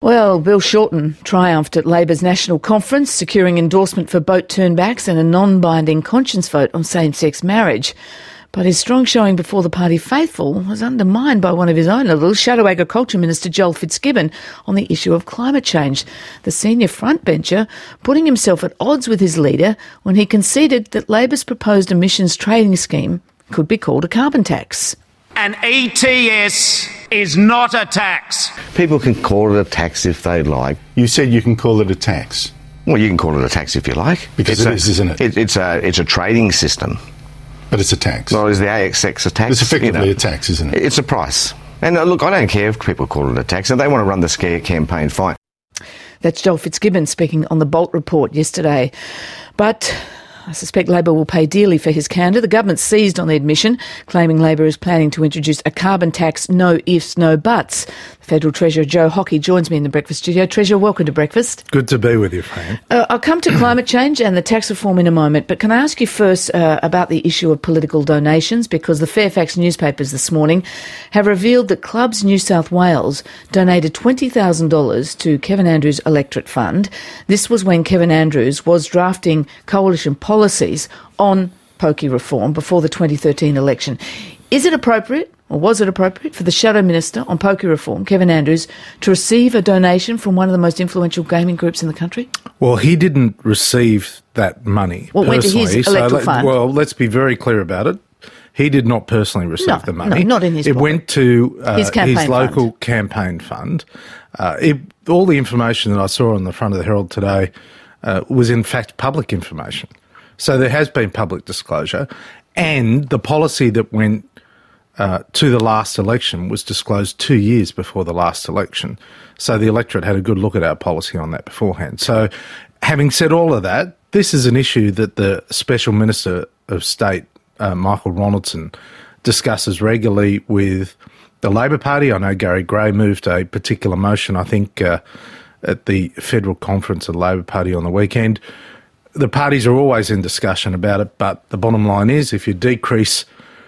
Well, Bill Shorten triumphed at Labor's national conference, securing endorsement for boat turnbacks and a non-binding conscience vote on same-sex marriage. But his strong showing before the party faithful was undermined by one of his own, a little Shadow Agriculture Minister Joel Fitzgibbon, on the issue of climate change. The senior frontbencher putting himself at odds with his leader when he conceded that Labor's proposed emissions trading scheme could be called a carbon tax. An ETS is not a tax. People can call it a tax if they like. You said you can call it a tax. Well, you can call it a tax if you like. Because it is, isn't it? It's a trading system. But it's a tax. Well, is the ASX a tax? It's effectively a tax, isn't it? It's a price. And look, I don't care if people call it a tax. If they want to run the scare campaign, fine. That's Joel Fitzgibbon speaking on the Bolt Report yesterday. But I suspect Labor will pay dearly for his candour. The government seized on the admission, claiming Labor is planning to introduce a carbon tax, no ifs, no buts. The Federal Treasurer Joe Hockey joins me in the breakfast studio. Treasurer, welcome to breakfast. Good to be with you, Fran. I'll come to climate change and the tax reform in a moment, but can I ask you first about the issue of political donations? Because the Fairfax newspapers this morning have revealed that Clubs New South Wales donated $20,000 to Kevin Andrews' electorate fund. This was when Kevin Andrews was drafting coalition policies on pokey reform before the 2013 election. Is it appropriate, or was it appropriate, for the Shadow Minister on pokey reform, Kevin Andrews, to receive a donation from one of the most influential gaming groups in the country? Well, he didn't receive that money personally. Went to his electoral fund? Well, let's be very clear about it. He did not personally receive the money. No, not in his pocket. It went to his local fund. campaign fund. All the information that I saw on the front of the Herald today was in fact public information. So there has been public disclosure, and the policy that went to the last election was disclosed 2 years before the last election. So the electorate had a good look at our policy on that beforehand. So having said all of that, this is an issue that the Special Minister of State, Michael Ronaldson, discusses regularly with the Labor Party. I know Gary Gray moved a particular motion, I think, at the federal conference of the Labor Party on the weekend. The parties are always in discussion about it, but the bottom line is if you decrease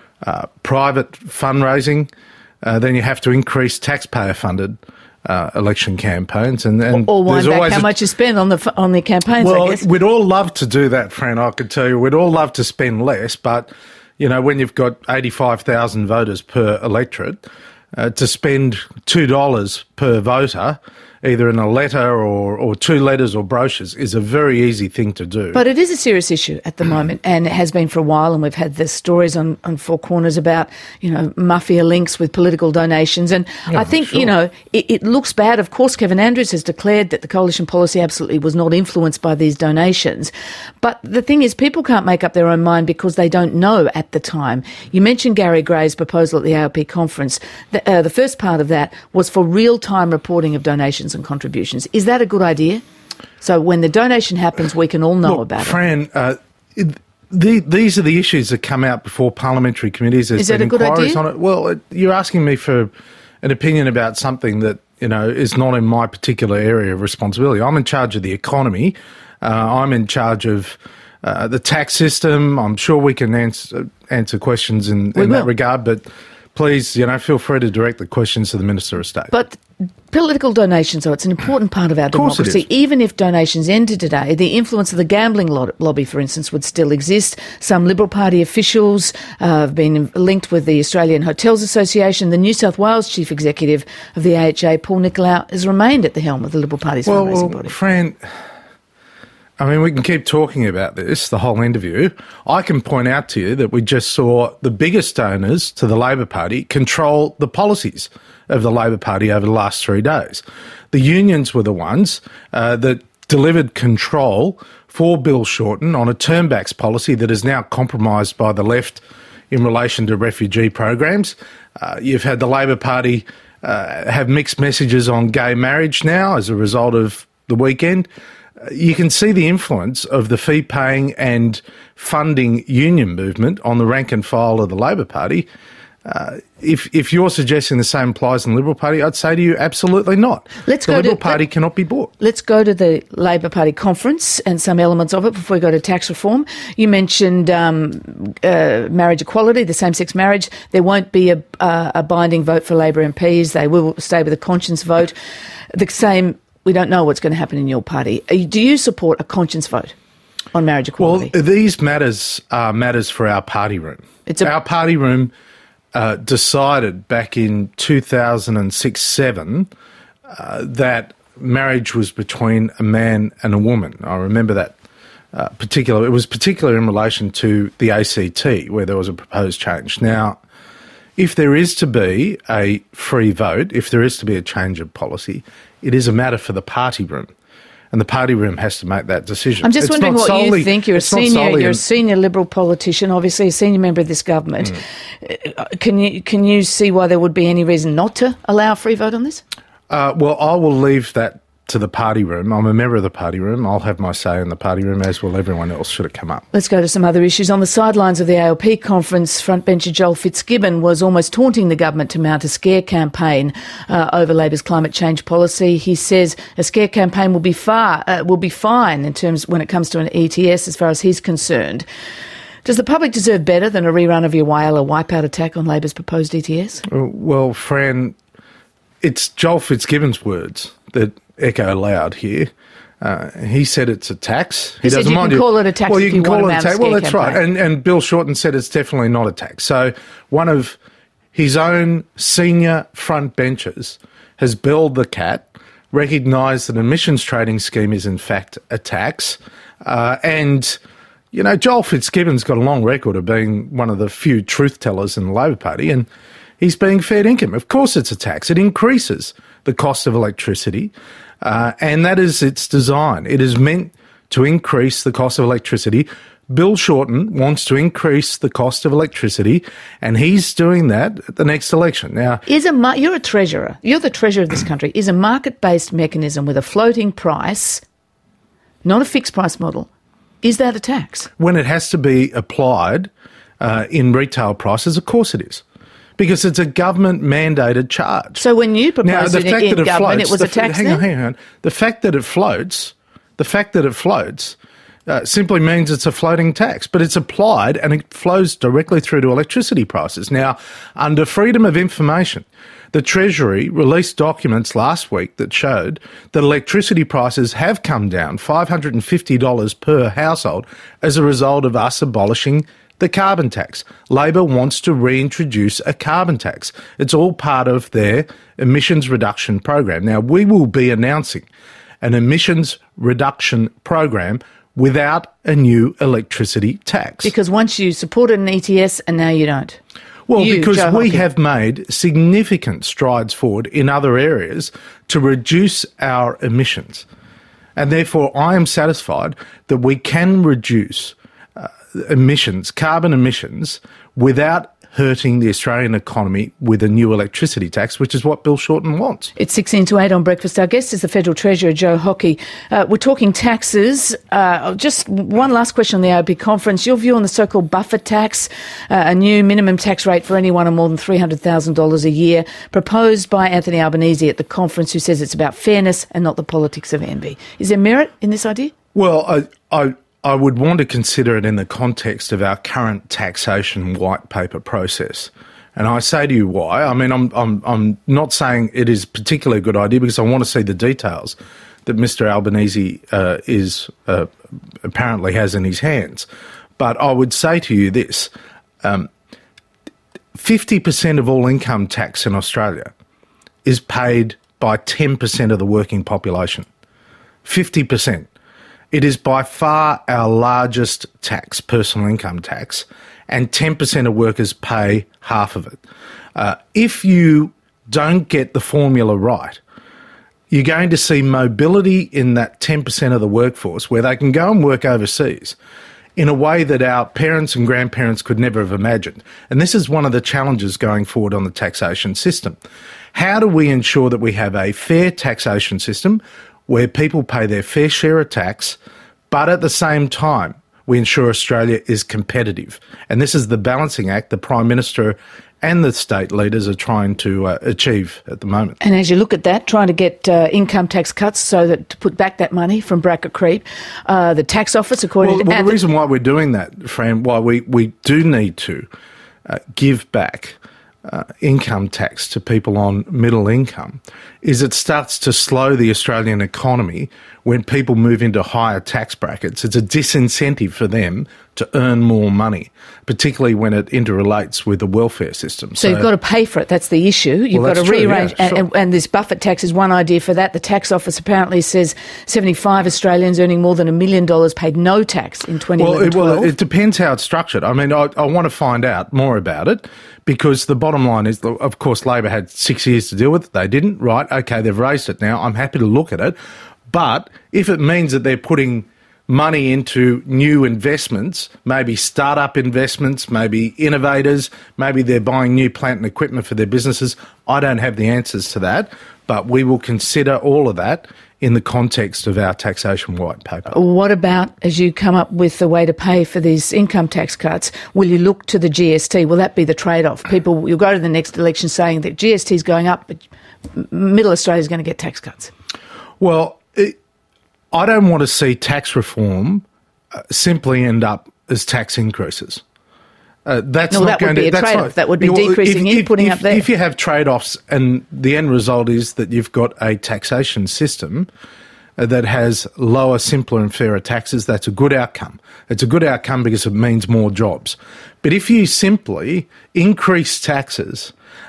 private fundraising, then you have to increase taxpayer-funded election campaigns, and or wind back how much you spend on the campaigns. Well, I guess. We'd all love to do that, Fran. I could tell you, we'd all love to spend less, but you know, when you've got 85,000 voters per electorate, to spend $2 per voter, either in a letter or 2 letters or brochures, is a very easy thing to do. But it is a serious issue at the moment, and it has been for a while, and we've had the stories on Four Corners about, you know, mafia links with political donations. And yeah, I think, sure, you know, it looks bad. Of course, Kevin Andrews has declared that the coalition policy absolutely was not influenced by these donations. But the thing is, people can't make up their own mind because they don't know at the time. You mentioned Gary Gray's proposal at the ALP conference. The first part of that was for real-time reporting of donations and contributions. Is that a good idea? So when the donation happens, we can all know about Fran, these are the issues that come out before parliamentary committees. Is that a good idea? On it. Well, you're asking me for an opinion about something that, you know, is not in my particular area of responsibility. I'm in charge of the economy. I'm in charge of the tax system. I'm sure we can answer questions in that regard, but please, you know, feel free to direct the questions to the Minister of State. But political donations, though, it's an important part of our democracy. Even if donations ended today, the influence of the gambling lobby, for instance, would still exist. Some Liberal Party officials have been linked with the Australian Hotels Association. The New South Wales Chief Executive of the AHA, Paul Nicolau, has remained at the helm of the Liberal Party's fundraising body. Fran, I mean, we can keep talking about this, the whole interview. I can point out to you that we just saw the biggest donors to the Labor Party control the policies of the Labor Party over the last 3 days. The unions were the ones that delivered control for Bill Shorten on a turnbacks policy that is now compromised by the left in relation to refugee programs. You've had the Labor Party have mixed messages on gay marriage now as a result of the weekend. You can see the influence of the fee-paying and funding union movement on the rank and file of the Labor Party. If you're suggesting the same applies in the Liberal Party, I'd say to you, absolutely not. The Liberal Party cannot be bought. Let's go to the Labor Party conference and some elements of it before we go to tax reform. You mentioned marriage equality, the same-sex marriage. There won't be a binding vote for Labor MPs. They will stay with a conscience vote. The same, we don't know what's going to happen in your party. Do you support a conscience vote on marriage equality? Well, these matters are matters for our party room. Our party room decided back in 2006-07 that marriage was between a man and a woman. I remember that it was particularly in relation to the ACT, where there was a proposed change. Now, if there is to be a free vote, if there is to be a change of policy, it is a matter for the party room. And the party room has to make that decision. I'm just wondering what you think. You're a senior Liberal politician, obviously a senior member of this government. Can you see why there would be any reason not to allow a free vote on this? Well, I will leave that to the party room. I'm a member of the party room. I'll have my say in the party room, as will everyone else should it come up. Let's go to some other issues. On the sidelines of the ALP conference, frontbencher Joel Fitzgibbon was almost taunting the government to mount a scare campaign over Labor's climate change policy. He says a scare campaign will be fine in terms when it comes to an ETS, as far as he's concerned. Does the public deserve better than a rerun of your Whyalla wipeout attack on Labor's proposed ETS? Well, Fran, it's Joel Fitzgibbon's words that echo loud here. He said it's a tax. He doesn't mind you can call it a tax. Well, you can call it a tax. Well, that's right. And Bill Shorten said it's definitely not a tax. So one of his own senior frontbenchers has belled the cat, recognised that an emissions trading scheme is in fact a tax, and you know, Joel Fitzgibbon's got a long record of being one of the few truth tellers in the Labor Party, and he's being fair dinkum. Of course it's a tax. It increases the cost of electricity, and that is its design. It is meant to increase the cost of electricity. Bill Shorten wants to increase the cost of electricity, and he's doing that at the next election. Now, you're a treasurer. You're the treasurer of this country. Is a market-based mechanism with a floating price, not a fixed price model, is that a tax? When it has to be applied in retail prices, of course it is. Because it's a government-mandated charge. So when you proposed it in government, it was a tax then? Hang on. The fact that it floats simply means it's a floating tax, but it's applied and it flows directly through to electricity prices. Now, under freedom of information, the Treasury released documents last week that showed that electricity prices have come down $550 per household as a result of us abolishing the carbon tax. Labor wants to reintroduce a carbon tax. It's all part of their emissions reduction program. Now, we will be announcing an emissions reduction program without a new electricity tax. Because once you supported an ETS and now you don't. Well, because we have made significant strides forward in other areas to reduce our emissions. And therefore, I am satisfied that we can reduce carbon emissions, without hurting the Australian economy with a new electricity tax, which is what Bill Shorten wants. It's 16 to 8 on Breakfast. Our guest is the Federal Treasurer, Joe Hockey. We're talking taxes. Just one last question on the AOP conference. Your view on the so-called buffer tax, a new minimum tax rate for anyone on more than $300,000 a year, proposed by Anthony Albanese at the conference, who says it's about fairness and not the politics of envy. Is there merit in this idea? Well, I would want to consider it in the context of our current taxation white paper process. And I say to you why. I mean, I'm not saying it is particularly a good idea, because I want to see the details that Mr Albanese apparently has in his hands. But I would say to you this, 50% of all income tax in Australia is paid by 10% of the working population. 50%. It is by far our largest tax, personal income tax, and 10% of workers pay half of it. If you don't get the formula right, you're going to see mobility in that 10% of the workforce where they can go and work overseas in a way that our parents and grandparents could never have imagined. And this is one of the challenges going forward on the taxation system. How do we ensure that we have a fair taxation system where people pay their fair share of tax, but at the same time we ensure Australia is competitive? And this is the balancing act the Prime Minister and the state leaders are trying to achieve at the moment. And as you look at that, trying to get income tax cuts so that to put back that money from bracket creep, the tax office, according to... Well, the reason why we're doing that, Fran, why we do need to give back income tax to people on middle income is it starts to slow the Australian economy when people move into higher tax brackets. It's a disincentive for them to earn more money, particularly when it interrelates with the welfare system. So you've got to pay for it. That's the issue. You've got to rearrange. Yeah, sure. And this Buffett tax is one idea for that. The tax office apparently says 75 Australians earning more than $1 million paid no tax in 2011-12. Well, it depends how it's structured. I mean, I want to find out more about it because the bottom line is, of course, Labor had 6 years to deal with it. They didn't. Right, OK, they've raised it now. I'm happy to look at it. But if it means that they're putting money into new investments, maybe start-up investments, maybe innovators, maybe they're buying new plant and equipment for their businesses, I don't have the answers to that, but we will consider all of that in the context of our taxation white paper. What about, as you come up with the way to pay for these income tax cuts, will you look to the GST? Will that be the trade-off? People, you'll go to the next election saying that GST is going up, but middle Australia is going to get tax cuts. Well, I don't want to see tax reform simply end up as tax increases. That would be a trade-off. That would be decreasing in, putting up there. If you have trade-offs and the end result is that you've got a taxation system that has lower, simpler and fairer taxes, that's a good outcome. It's a good outcome because it means more jobs. But if you simply increase taxes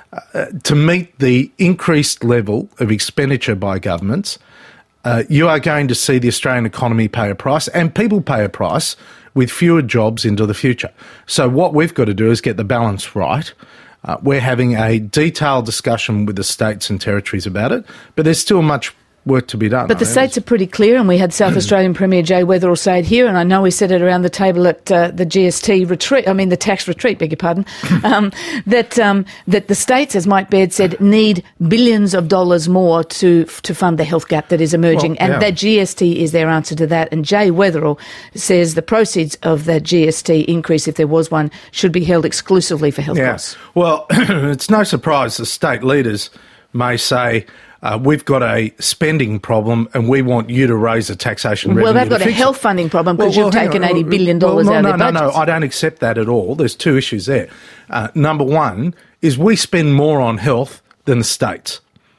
to meet the increased level of expenditure by governments, you are going to see the Australian economy pay a price, and people pay a price with fewer jobs into the future. So what we've got to do is get the balance right. We're having a detailed discussion with the states and territories about it, but there's still much work to be done. But the states are pretty clear, and we had South Australian Premier Jay Weatherill say it here, and I know we said it around the table at the GST retreat, the tax retreat, beg your pardon, that the states, as Mike Baird said, need billions of dollars more to fund the health gap that is emerging, and that GST is their answer to that. And Jay Weatherill says the proceeds of that GST increase, if there was one, should be held exclusively for health costs. Well, it's no surprise the state leaders may say, we've got a spending problem and we want you to raise the taxation revenue. Well, they've got a health funding problem because you've taken $80 billion out of their budgets. No, I don't accept that at all. There's two issues there. Number one is we spend more on health than the states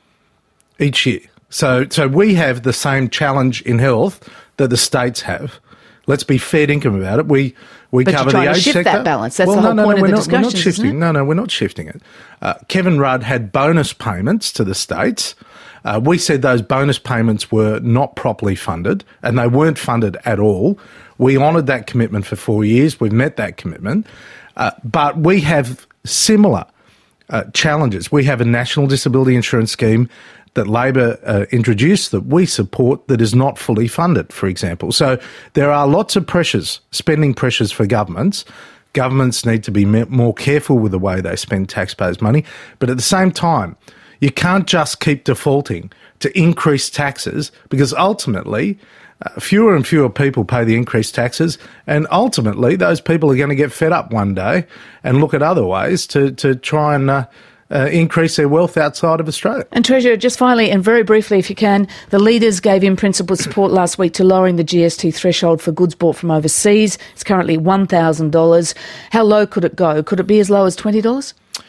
each year. So we have the same challenge in health that the states have. Let's be fair dinkum about it. We cover the age sector. But you're trying to shift that balance. That's the whole point of the discussion, we're not shifting. isn't it? No, we're not shifting it. Kevin Rudd had bonus payments to the states. We said those bonus payments were not properly funded, and they weren't funded at all. We honoured that commitment for 4 years. We've met that commitment. But we have similar challenges. We have a national disability insurance scheme that Labor introduced that we support that is not fully funded, for example. So there are lots of pressures, spending pressures for governments. Governments need to be more careful with the way they spend taxpayers' money. But at the same time, you can't just keep defaulting to increase taxes because ultimately fewer and fewer people pay the increased taxes, and ultimately those people are going to get fed up one day and look at other ways to try and increase their wealth outside of Australia. And Treasurer, just finally and very briefly if you can, the leaders gave in-principle support last week to lowering the GST threshold for goods bought from overseas. It's currently $1,000. How low could it go? Could it be as low as $20?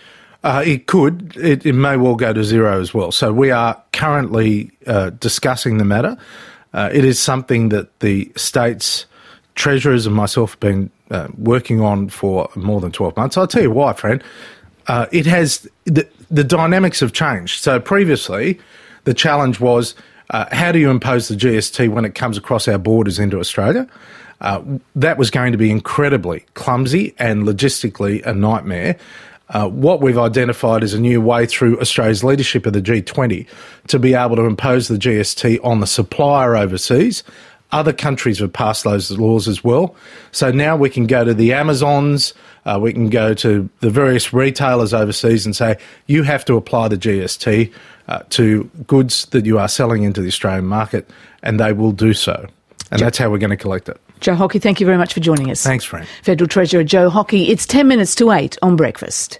It could. It may well go to zero as well. So we are currently discussing the matter. It is something that the states' treasurers and myself have been working on for more than 12 months. I'll tell you why, friend. It has the dynamics have changed. So previously, the challenge was how do you impose the GST when it comes across our borders into Australia? That was going to be incredibly clumsy and logistically a nightmare. What we've identified is a new way through Australia's leadership of the G20 to be able to impose the GST on the supplier overseas. Other countries have passed those laws as well. So now we can go to the Amazons, we can go to the various retailers overseas and say, you have to apply the GST to goods that you are selling into the Australian market, and they will do so. And that's how we're going to collect it. Joe Hockey, thank you very much for joining us. Thanks, Frank. Federal Treasurer Joe Hockey. It's 10 minutes to 8 on Breakfast.